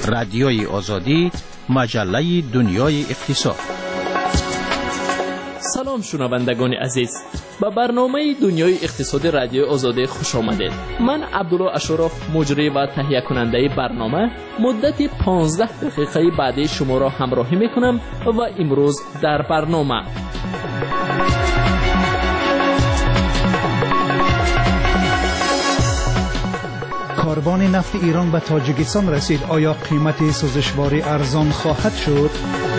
رادیوی آزادی، مجله دنیای اقتصاد. سلام شنوندگان عزیز، به برنامه دنیای اقتصاد رادیو آزادی خوش آمدید. من عبدالله اشرف، مجری و تهیه کننده برنامه، مدت 15 دقیقه بعدی شما را همراهی میکنم و امروز در برنامه کاروان نفت ایران به تاجیکستان رسید. آیا قیمت سوزشواری ارزان خواهد شد؟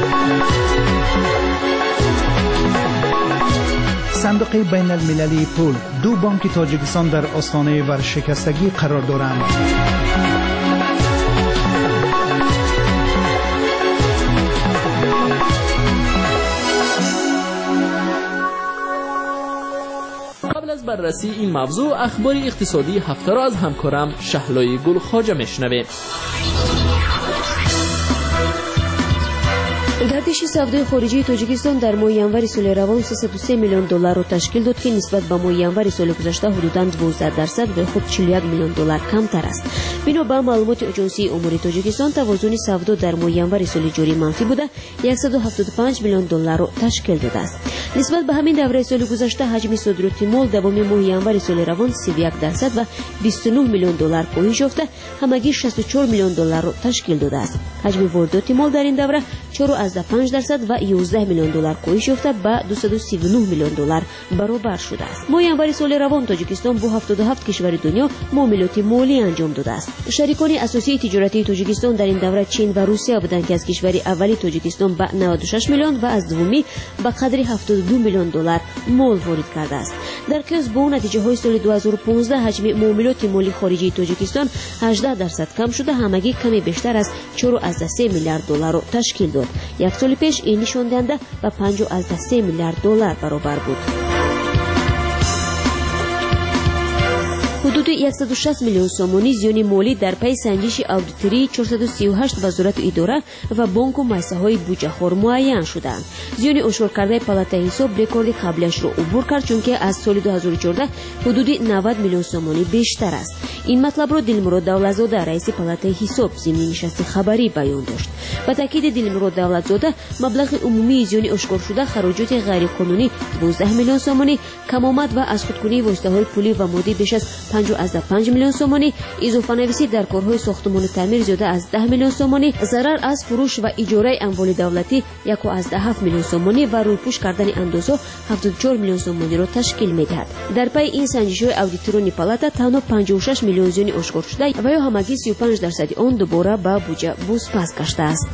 صندوق بین المللی پول، دو بانک تاجیکستان در آستانه ورشکستگی قرار دارند. قبل از بررسی این موضوع، اخبار اقتصادی هفته را از همکارم شهلای گل خواجه میشنویم. گردش سودای خارجی تاجیکستان در ماه ینور سال روان 303 میلیون دلار را تشکیل داد که نسبت به ماه ینور سال گذشته حدوداً 12% و خود 41 میلیون دلار کمتر است. بنا به معلومات اجنسی امور تاجیکستان، توازن سودا در ماه ینور سال جاری منفی بوده 175 میلیون دلار را تشکیل داده است. نسبت به همین دوره سال گذشته حجم صادرات مال دوم ماه ینور سال روان 31% و 29 میلیون دلار کاهش یافته همگی 64 میلیون دلار را تشکیل داده است. حجم واردات مال در این دوره 4.5% و 11 میلیون دلار کاهش یافته به 239 میلیون دلار برابر شده است. ماه ینور سال روان تاجیکستان با 77 کشور دنیا معاملات مالی انجام داده است. شریکان اساسی تجارتی تاجیکستان در این دوره چین و روسیه بودند که از کشور اولی تاجیکستان به 96 میلیون و از دومی به قدر 72 میلیون دلار مال وارد کرده است. در قیاس با نتیجه های سال 2015 حجم معاملات مالی خارجی تاجیکستان 18% کم شده همگی کمی بیشتر از 4.3 میلیارد دلار را تشکیل داد. یک سال پیش این نشان دهنده به 5.3 میلیارد دلار برابر بود. حدود 160 میلیون سومانی زیان مالی در پی سنجش اودیتوری 438 وزارت اداره و بانک و مؤسسه‌های بودجه‌خوار معین شدند. زیان اشاره کرده پالاتای حساب رکورد قبلیش را عبور کرد، چون که از سال 2014 حدود 90 میلیون سومانی بیشتر است. این مطلب را دلمراد دولتزاده رئیس پالاتای حساب ضمن نشست خبری بیان داشت. با تاکید دلمراد دولتزاده، مبلغ عمومی زیان اشکار شده خراجات غیر قانونی 12 میلیون سومانی، کمآمد و از خودکنی واسطه‌های پولی و مادی بیش از 5.5 میلیون سومانی، اضافه نویسی در کارهای ساختمان و تعمیر زیاده از 10 میلیون سومانی، ضرر از فروش و اجاره اموال دولتی 1.7 میلیون سومانی و رویپوش کردن اندازه 74 میلیون سومانی را تشکیل می‌دهد. در پی این سنجش‌های اودیتورانی پالاتا تنها 56 میلیون زیان اشکار شده و یا همگی 35% آن دوباره به بودجه بازپس گشته است.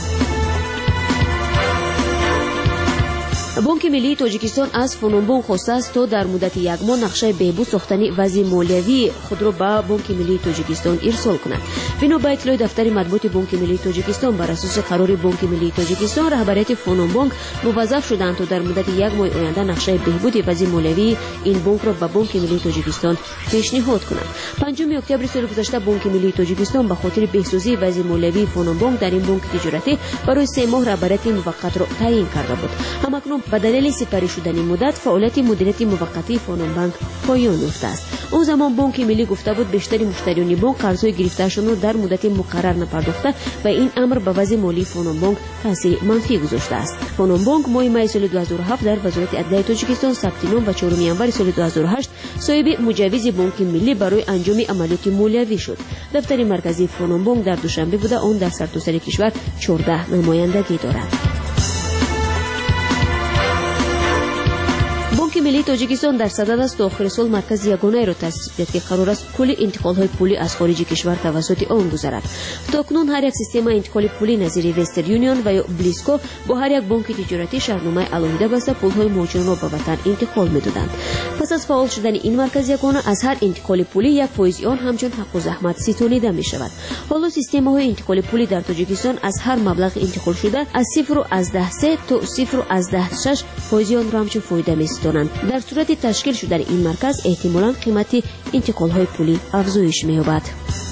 بانک ملی تاجیکستان از فنونبانک خواسته است تا در مدت یک ماه نقشه بهبود ساختن وضع مالیوی خود را به بانک ملی تاجیکستان ارسال کند. بنا به اطلاع دفتر مطبوعات بانک ملی تاجیکستان، بر اساس قرار بانک ملی تاجیکستان، رهبریت فنونبانک موظف شدند تا در مدت یک ماه آینده نقشه بهبود وضع مالیوی این بانک را به بانک ملی تاجیکستان پیشنهاد کنند. 5 اکتبر سال گذشته بانک ملی تاجیکستان به خاطر بهسازی وضع مالیوی فنونبانک در این بانک تجارتی برای 3 ماه رهبریت موقت را تعیین کرده بود. همکنون به دلیل سپری شدن مدت فعالیت مدیریت موقتی فنونبانک پایان یافته است. اون زمان بانک ملی گفته بود بیشتر مشتریان بانک قرضهای گرفته‌شان را در مدت مقرر نپرداخته و این امر به وضع مالی فنونبانک تاثیر منفی گذاشته است. فنونبانک ماه می سال 2007 در وزارت عدلیه تاجیکستان ثبت نام و 4 ینور سال 2008 صاحب مجوز بانک ملی برای انجام عملیات مالیوی شد. دفتر مرکزی فنونبانک در دوشنبه بوده آن در سرتاسر کشور 14 نمایندگی دارد. بانک ملی تاجیکستان در صدد است تا آخر سال مرکز یگانه را تأسیس کند که قرار است کل انتقال‌های پولی از خارج کشور توسط آن گذرد. تاکنون هر یک سیستم انتقال پولی نظیر وسترن یونیون و یا بلیسکو با هر یک بانک تجارتی شرطنامه علایده بسته پول‌های مهاجران را به وطن انتقال می‌دادند. پس از فعال شدن این مرکز یگانه از هر انتقال پولی 1% آن همچون حق و زحمت ستانیده می‌شود. حالا سیستم‌های انتقال پولی در تاجیکستان از هر مبلغ انتقال شده از 0.3 تا 0.6% آن را همچون فایده می‌ستانند. در صورت تشکیل شدن این مرکز احتمالاً قیمت انتقال‌های پولی افزایش می‌یابد.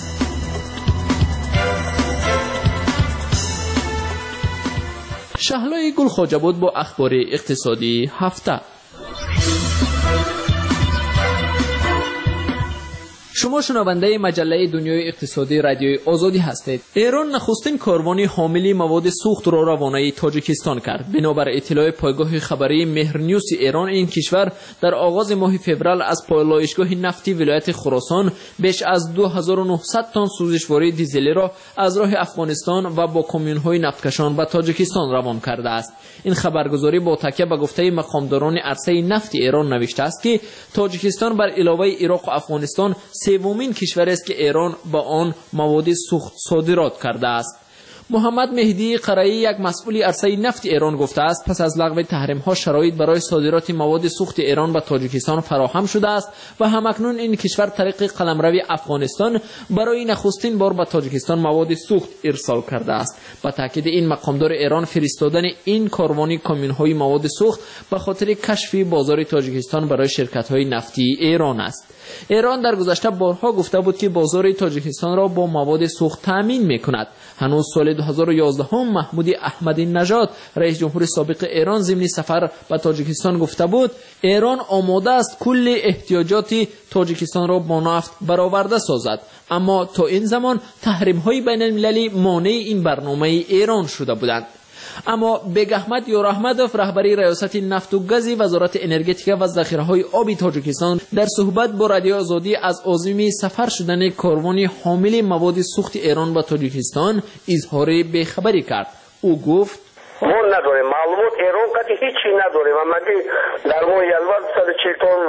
شهلای گل خواجه بود با اخبار اقتصادی هفته. شما شنونده مجله دنیای اقتصادی رادیوی آزادی هستید. ایران نخستین کاروانی حامل مواد سوخت را روانه تاجیکستان کرد. بنابر اطلاع پایگاه خبری مهرنیوز ایران، این کشور در آغاز ماه فوریه از پالایشگاه نفتی ولایت خراسان بیش از 2900 تن سوزشواری دیزلی را از راه افغانستان و با کامیون‌های نفتکشان به تاجیکستان روان کرده است. این خبرگزاری با تکیه به گفته مقامداران عرصه نفت ایران نوشته است که تاجیکستان بر علاوه عراق و افغانستان سومین کشور است که ایران با آن مواد سوخت صادرات کرده است. محمد مهدی قرایی، یک مسئول عرصه نفت ایران، گفته است پس از لغو تحریم ها شرایط برای صادرات مواد سوخت ایران به تاجیکستان فراهم شده است و همکنون این کشور طریق قلمرو افغانستان برای نخستین بار به تاجیکستان مواد سوخت ارسال کرده است. با تاکید این مقامدار ایران، فرستادن این کاروانی کامیون‌های مواد سوخت به خاطر کشف بازار تاجیکستان برای شرکت‌های نفتی ایران است. ایران در گذشته بارها گفته بود که بازار تاجیکستان را با مواد سوخت تامین می‌کند. هنوز سال 2011 محمود احمدی نژاد، رئیس جمهور سابق ایران، ضمن سفر به تاجیکستان گفته بود ایران آماده است کل احتیاجات تاجیکستان را با نفت برآورده سازد، اما تا این زمان تحریم‌های بین‌المللی مانع این برنامه ایران شده بودند. اما بیگ احمد یاراحمدوف، رهبری ریاست نفت و گاز وزارت انرژتیک و ذخیره‌های آبی تاجیکستان، در صحبت با رادیو آزادی از عازم سفر شدن کاروانی حامل مواد سوخت ایران به تاجیکستان اظهار بی‌خبری کرد. او گفت ما نداریم معلومات، ایران قطعی هیچی نداریم. اما که در ماه ینور 140 تن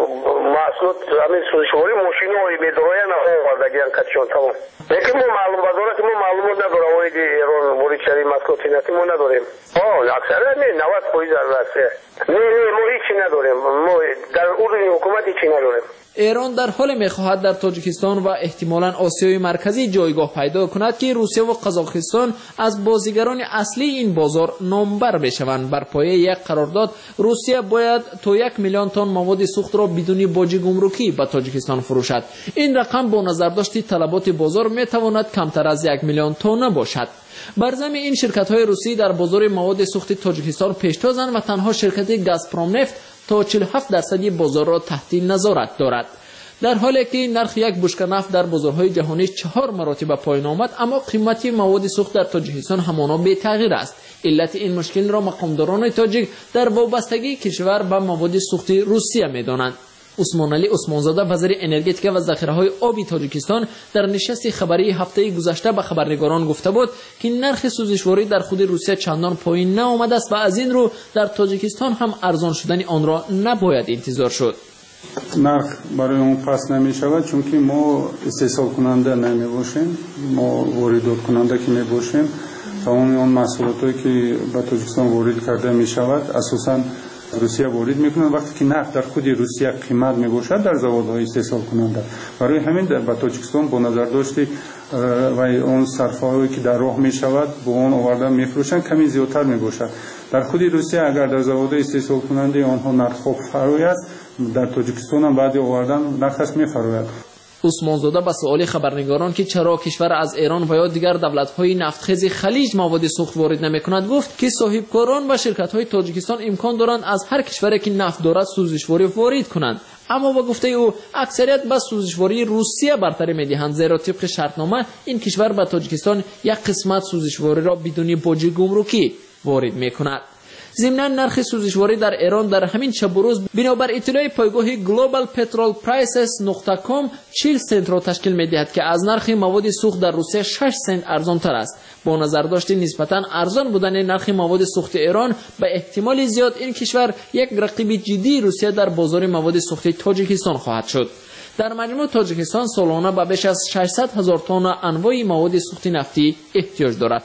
محصولات همین سوزشواری ماشین‌های می‌دارن آوردگیان کاتشون تمام. لیکن ما معلومات نداریم که ایران وارد شده محصولات نفتی ما نداریم. اکثرا نه 90% البته. نه ما هیچی نداریم. ما در اردن حکومت هیچی نداریم. ایران در حال می‌خواهد در تاجیکستان و احتمالاً آسیای مرکزی جایگاه پیدا کند که روسیه و قزاقستان از بازیگران اصلی این بازار نامبر بشوند. بر پایه یک قرارداد روسیه باید تا 1 میلیون تن مواد سوخت را بدون باج گمرکی به تاجیکستان فروشد. این رقم با نظرداشت طلبات بازار می‌تواند کمتر از 1 میلیون تن باشد. بر ضمن این شرکت‌های روسی در بازار مواد سوخت تاجیکستان پیشتازند و تنها شرکت گازپروم نفت تا 47% بازار را تحت نظارت دارد. در حالی که نرخ یک بشکه نفت در بازارهای جهانی 4 مراتب پایین آمد، اما قیمت مواد سوخت در تاجیکستان همانا بی تغییر است. علت این مشکل را مقامداران تاجیک در وابستگی کشور به مواد سوخت روسیه می‌دانند. عثمان علی عثمانزاده، وزیر انرژتیک و ذخیره‌های آبی تاجیکستان، در نشست خبری هفته گذشته به خبرنگاران گفته بود که نرخ سوزشواری در خود روسیه چندان پایین نآمده است و از این رو در تاجیکستان هم ارزان شدن آن را نباید انتظار شد. نرخ برای اون پس نمی شود چون که ما استحصال کننده نمی باشیم، ما واردات کننده که می باشیم. تمام اون محصولاتی که به تاجیکستان وارد کرده می شود اساساً روسیه وارد میکنند. وقتی که نفت در خود روسیه قیمت میباشد در زوادهای استحصال کننده، برای همین در تاجیکستان با نظر داشتی و اون صرفه‌ای که در راه میشود با اون آورده میفروشند کمی زیادتر میباشد. در خود روسیه اگر در زوادهای استحصال کننده آنها نرخ خوب فراید، در تاجیکستان هم بعد آوردن نرخش میفراید. عثمانزاده به سوال خبرنگاران که چرا کشور از ایران و یا دیگر دولت‌های نفتخیز خلیج مواد سوخت وارد نمی‌کند گفت که صاحبکاران و شرکت‌های تاجیکستان امکان دارند از هر کشوری که نفت دارد سوزشواری وارد کنند، اما با گفته او اکثریت به سوزشواری روسیه برتری می‌دهند، زیرا طبق شرطنامه این کشور به تاجیکستان یک قسمت سوزشواری را بدون باج گمرکی وارد می‌کند. ضمناً نرخ سوزشواری در ایران در همین شب و روز بنابر اطلاع پایگاه globalpetrolprices.com 40 سنت را تشکیل می‌دهد که از نرخ مواد سوخت در روسیه 6 سنت ارزان‌تر است. با نظرداشت نسبتاً ارزان بودن نرخ مواد سوخت ایران، به احتمال زیاد این کشور یک رقیب جدی روسیه در بازار مواد سوخت تاجیکستان خواهد شد. در مجموع تاجیکستان سالانه به بیش از 600,000 تن انواع مواد سوخت نفتی احتیاج دارد.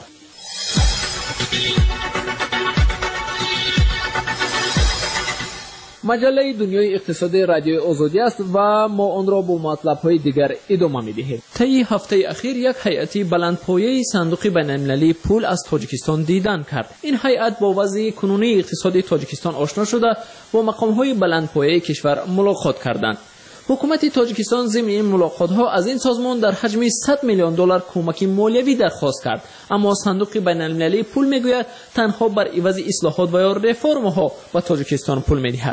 مجله دنیای اقتصادی رادیو آزادی است و ما آن را با مطلب‌های دیگر ادامه می‌دهیم. طی هفته اخیر یک هیئت بلندپایه صندوق بین‌المللی پول از تاجیکستان دیدن کرد. این هیئت با وضع کنونی اقتصادی تاجیکستان آشنا شده با مقام‌های بلندپایه کشور ملاقات کردند. حکومت تاجیکستان ضمن این ملاقات‌ها از این سازمان در حجم 100 میلیون دلار کمک مالیوی درخواست کرد، اما صندوق بین‌المللی پول می‌گوید تنها بر عوض اصلاحات و یا رفرم‌ها به تاجیکستان پول می‌دهد.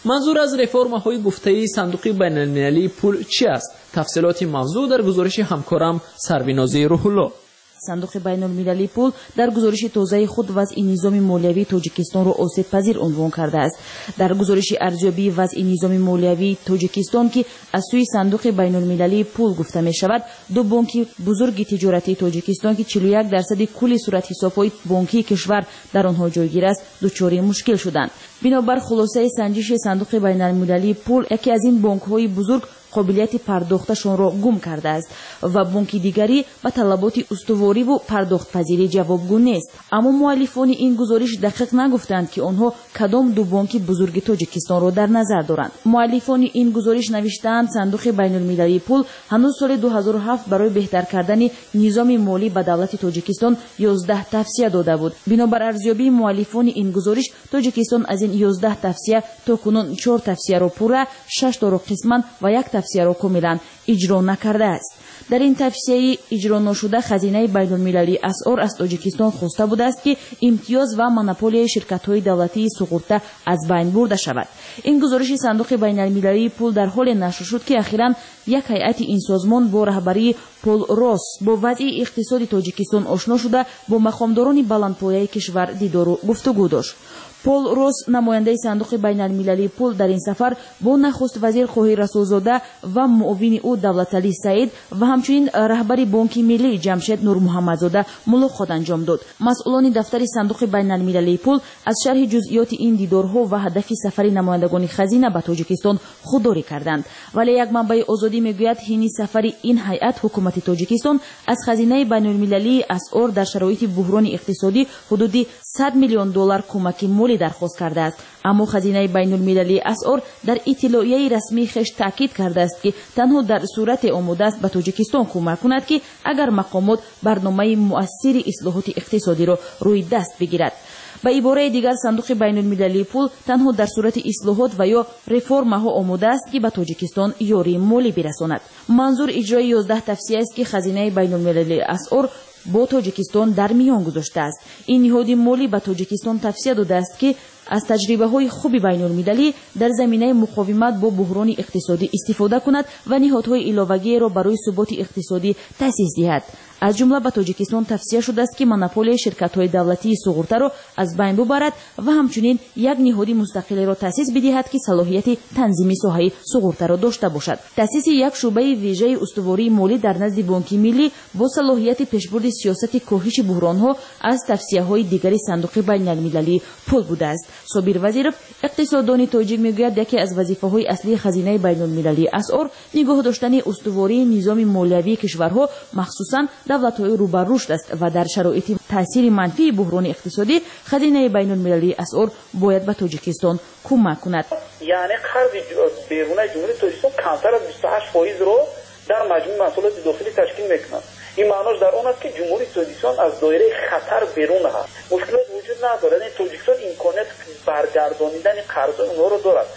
منظور از رفرم‌های گفته‌ای صندوق بین‌المللی پول چی است؟ تفصیلات موضوع در گزارش همکارم سرویناز روح‌الله. صندوق بین‌المللی پول در گزارش تازه خود وضع نظام مالیوی تاجیکستان را آسیب‌پذیر عنوان کرده است. در گزارش ارزیابی وضع نظام مالیوی تاجیکستان که از سوی صندوق بین‌المللی پول گفته می شود، دو بانک بزرگ تجارتی تاجیکستان که 41% کل صورت حساب‌های بانکی کشور در آنها جایگیر است، دچار مشکل شدند. بنابر خلاصه سنجش صندوق بین‌المللی پول، یکی از این بانک‌های بزرگ قابلیت پرداختشان را گم کرده است و بانکی دیگری به طلبات استواری و پرداخت پذیری جوابگو نیست. اما مؤلفان این گزارش دقیق نگفتند که آنها کدام دو بانک بزرگ تاجیکستان را در نظر دارند. مؤلفان این گزارش نوشتند صندوق بین‌المللی پول هنوز سال 2007 برای بهتر کردن نظام مالی به دولت تاجیکستان 11 توصیه داده بود. بنابر ارزیابی مؤلفان این گزارش، تاجیکستان از این 11 توصیه تا کنون 4 توصیه را پوره، 6 تا را قسماً و 1 توصیه را کاملا اجرا نکرده است. در این توصیه اجرا نشده خزینه بین‌المللی اسعار از تاجیکستان خواسته بوده است که امتیاز و مونوپولی شرکت‌های دولتی سقوطه از بین برده شود. این گزارش صندوق بین‌المللی پول در حال نشر شد که اخیراً یک هیئت این سازمان با رهبری پول روس با وضع اقتصادی تاجیکستان آشنا شده با مقامداران بلندپایه کشور دیدار و گفتگو داشت. پول روس، نماینده صندوق بین‌المللی پول، در این سفر با نخست وزیر خواهی رسولزاده و معاون او دولتعلی سعید و همچنین رهبر بانک ملی جمشید نور محمدزاده ملاقات انجام داد. مسئولان دفتر صندوق بین‌المللی پول از شرح جزئیات این دیدارها و هدف سفر نمایندگان خزینه به تاجیکستان خودداری کردند، ولی یک منبع آزادی میگوید این سفر این هیئت حکومت تاجیکستان از خزینه بین‌المللی اسعار در شرایط بحران اقتصادی حدود 100 میلیون دلار کمک مالی درخواست کرده است. اما خزینه بین‌المللی اسعار در اطلاعیه رسمی خش تاکید کرده است که تنها در صورت آماده است به تاجیکستان کمک کند که اگر مقامات برنامه مؤثر اصلاحات اقتصادی را روی دست بگیرد. به عباره دیگر، صندوق بین‌المللی پول تنها در صورت اصلاحات و یا رفرم‌ها آماده است که به تاجیکستان یاری مالی برساند. منظور اجرای 11 توصیه است که خزینه بین‌المللی اسعار با تاجیکستان در میان گذاشته است. این نهاد مالی به تاجیکستان توصیه داده است که از تجربه‌های خوب بین‌المللی در زمینه مقاومت با بحران اقتصادی استفاده کند و نهادهای علاوه‌ای را برای ثبات اقتصادی تأسیس دهد. از جمله به تاجیکستان توصیه شده است که مونوپولی شرکت‌های دولتی سقوطه را از بین ببرد و همچنین یک نهاد مستقل را تأسیس بدهد که صلاحیت تنظیم ساحه سقوطه را داشته باشد. تأسیس یک شعبه ویژه استواری مالی در نزد بانک ملی با صلاحیت پیشبرد سیاست کاهش بحران‌ها از توصیه‌های دیگری صندوق بین‌المللی پول بوده است. صابر وزیرов، اقتصاددان تاجیک، میگوید یکی از وظیفه‌های اصلی خزینه بین‌المللی اسعار نگاه داشتن استواری نظام مالیوی کشورها، مخصوصاً دولت‌های رو به رشد است و در شرایط تاثیر منفی بحران اقتصادی خزینه بین‌المللی اسعار باید به تاجیکستان کمک کند. یعنی قرض بیرون جمهوری تاجیکستان کمتر از 28% رو در مجموع محصولات داخلی تشکیل می‌کند. این معناش در آن است که جمهوری تاجیکستان از دایره خطر بیرون است. مشکلات وجود ندارد. این تاجیکستان امکانات برگردانیدن قرض اونها رو دارد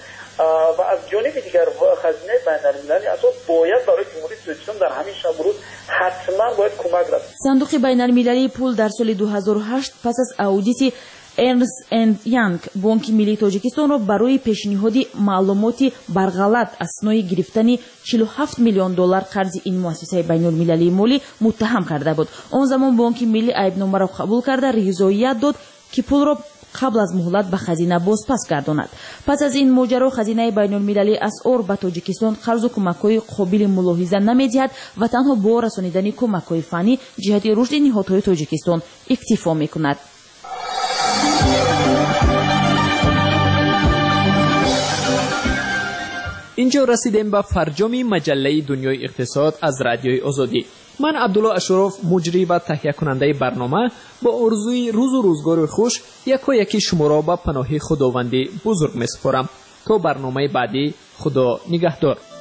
و از جانب دیگر خزینه بین‌المللی اسعار باید برای جمهوری تاجیکستان در همین شرایط حتما باید کمک رسد. صندوق بین‌المللی پول در سال 2008 پس از اودیت ارنست اند یانگ بانک ملی تاجیکستان را برای پیشنهادی معلوماتی برغلط اثنای گرفتن 47 میلیون دلار قرض این مؤسسه بین‌المللی مالی متهم کرده بود. آن زمان بانک ملی عیبنامه را قبول کرده رضایت داد که پول را قبل از مهلت به خزینه باز پس گرداند. پس از این ماجرا خزینه بین‌المللی اسعار به تاجیکستان قرض و کمک‌های قابل ملاحظه نمی‌دهد و تنها با رسانیدن کمک‌های فنی جهت رشد نهادهای تاجیکستان اکتفا می‌کند. اینجا رسیدیم به فرجام مجله دنیای اقتصاد از رادیوی آزادی. من عبدالله اشرف، مجری و تهیه کننده برنامه، با آرزوی روز و روزگار خوش یکی شما را به پناه خداوند بزرگ می‌سپارم. تا برنامه بعدی، خدا نگهدار.